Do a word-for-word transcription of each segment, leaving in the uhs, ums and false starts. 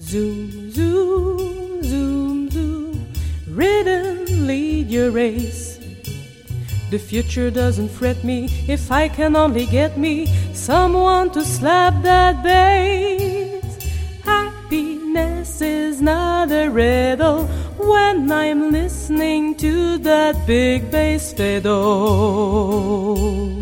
Zoom, zoom, zoom, zoom. Rhythm, lead your race. The future doesn't fret me if I can only get me someone to slap that bass. Happiness is not a riddle when I'm listening to that big bass fiddle.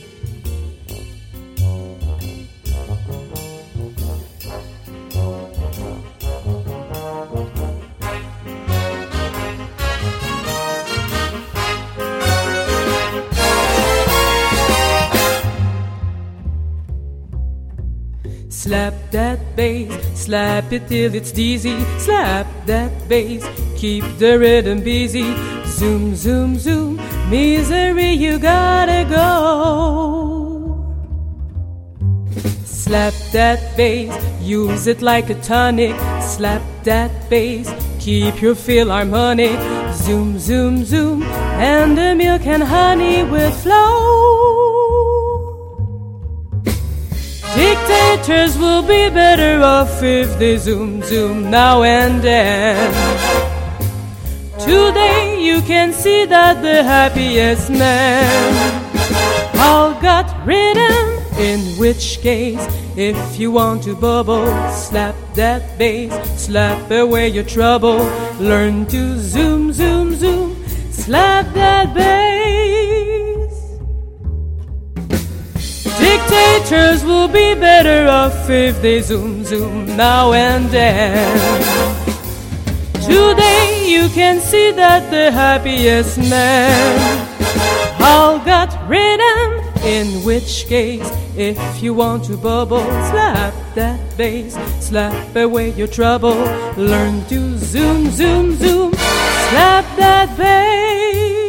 Slap that bass, slap it till it's dizzy. Slap that bass, keep the rhythm busy. Zoom, zoom, zoom, misery, you gotta go. Slap that bass, use it like a tonic. Slap that bass, keep your feel harmonic. Zoom, zoom, zoom, and the milk and honey will flow. Dictators will be better off if they zoom, zoom now and then. Today you can see that the happiest man all got rhythm, in which case if you want to bubble, slap that bass, slap away your trouble. Learn to zoom, zoom, zoom, slap that bass. Dictators will be better off if they zoom, zoom now and then. Today you can see that the happiest man all got rhythm, in which case if you want to bubble, slap that bass, slap away your trouble. Learn to zoom, zoom, zoom, slap that bass.